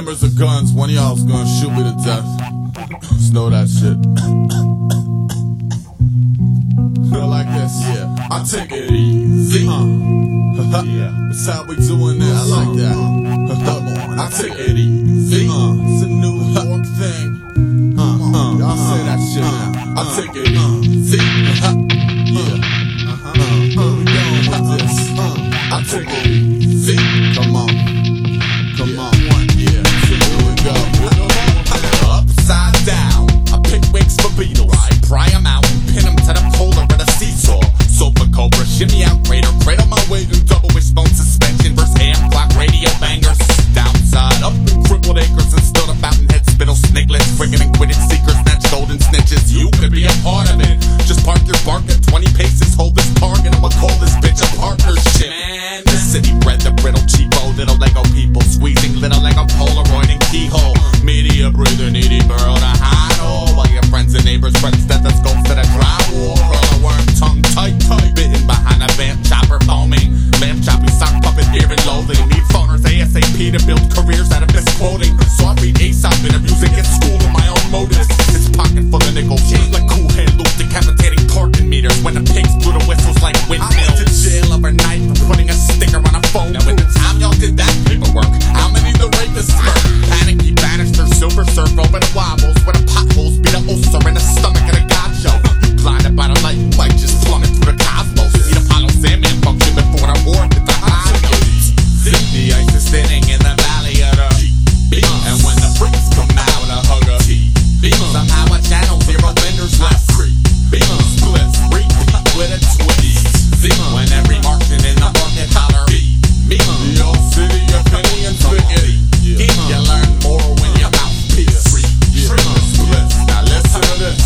numbers of guns, one of y'all's gonna shoot me to death. Just know that shit. Feel like this, yeah. I take it easy. Yeah. That's how we doing this. I like that. Come on, I take it easy. It's a New York thing. Y'all say that shit now. I take it easy. Yeah. Here we go with this. I take it easy. Come on. Come on. Yeah. Here we go. Upside down. I pick wigs for Beatles. Pry them out and pin them to the polar at a seesaw. Sofa Cobra, shimmy out crater. Cradle my weight in double wishbone suspension. Verse AM clock radio bangers. Downside up in crippled acres and stood about in head spittle sniglets. Friggin' and quitted seekers, snatch golden snitches. You could be a part of it. Just park your bark at 20 paces. Hold this target. I'ma call this bitch a partnership. Man, the city bred the brittle cheapo. Little Lego people squeezing little Lego Polaroid and keyhole. Media breather, needy burrow to hide all. While your friends and neighbors spread stethoscopes to the drywall. Curl a worm, tongue tight, bitten behind a vamp chopper foaming. Lamp chopping, sock puppet, beer and loathing. Need phoners ASAP to build careers out of misquoting. So I read Aesop interviews and get schooled on my own motives. It's pocket full of nickels, like cool hand loop, decapitating parking meters. When the pigs blew the whistles like windmills. I went to jail overnight for putting a sticker on a phone. Now in the time y'all did that paperwork, how many the rapists murk? Panicky banister, silver surf over the wobbles. Where the potholes beat a ulcer in the stomach of the god show. You blinded by the light, you might just plummet through the cosmos. Eat Apollo Sandman function before the war hit the high notes. The ice is thinning in the valley of the and when the bricks come out, I hug a somehow I channel zero vendors left. Splits, repeat with a twist. When every Martian in the market holler the old city of penny and spigot. You learn more when your mouth piece. Splits, now listen to this.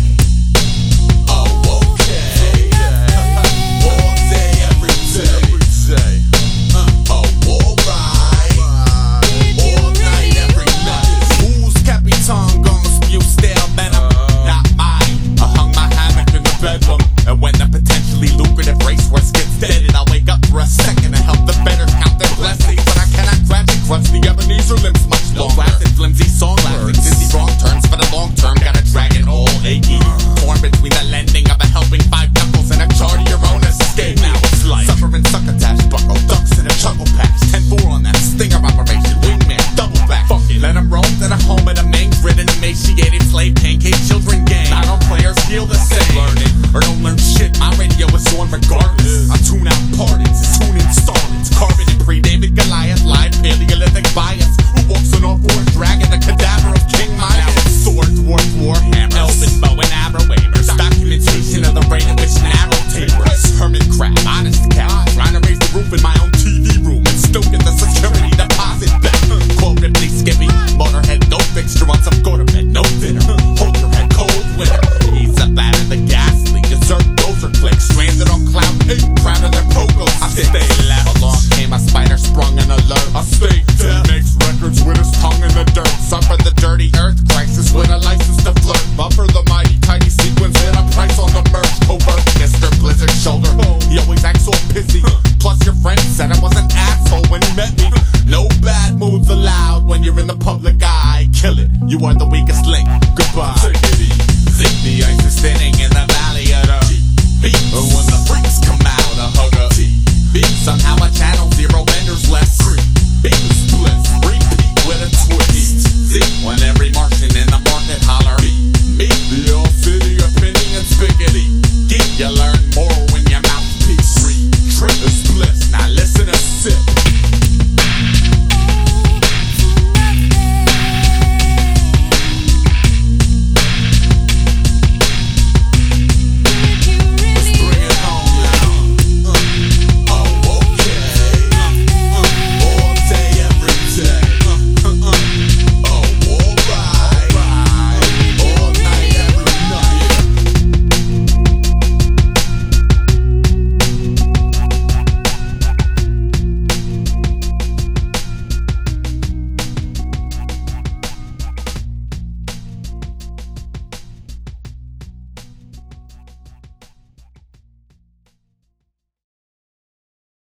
Oh, okay. All day, every day. Oh, alright. All night, every night. Who's Capitan gonna spew stale venom? Not mine. I hung my hammock in the bedroom. And when the potentially lucrative racehorse gets deaded, I'll wake up for a second to help the better count their blessings. But I cannot grab and crunch the Ebenezer limbs much longer. Blasted, flimsy song, lasting dizzy wrong turns for the long term. Gotta drag it all achy. Torn between the lending of a helping 5 knuckles and a jar to your own escape. Now it's like suffering succotash, buckle ducks in a chuckle patch. 10-4 on that stinger operation. Wingman, double back. Fuck it, let them roam to the home of the mange-ridden, emaciated slave pancake children gang. Not all players feel the same. Learn it or don't learn shit. My radio is on regardless. I tune out pardons, tune in starlets. Carbon and pre-David Goliath, live Paleolithic bias. Who walks on all fours, dragging the cadaver of King Midas? Sword, dwarf, warhammer, elven bow and arrow wavers. Documentation of the rate at which narrow tapers. Hermit crab, honest cat, trying to raise the roof in my own TV room and still get the security deposit back. Quote Ripley Skippy, motorhead, no fixture once I'm go to bed, no dinner. Hold your head cold winter. Ease up out of the gas leak, dessert dozer click, stranded on cloud 8, proud of their pogos. I stay loud. Along came a spider, sprung an alert. I stay dead, makes records with his tongue in the dirt. Suffer the dirty earth crisis with a license to flirt. Buffer the mighty tiny sequence and a price on the merch. Covert, Mr. Blizzard shoulder. He always acts so pissy. Plus your friend said I was an asshole when he met me. No bad moves allowed when you're in the public eye. Kill it, you are the weakest link.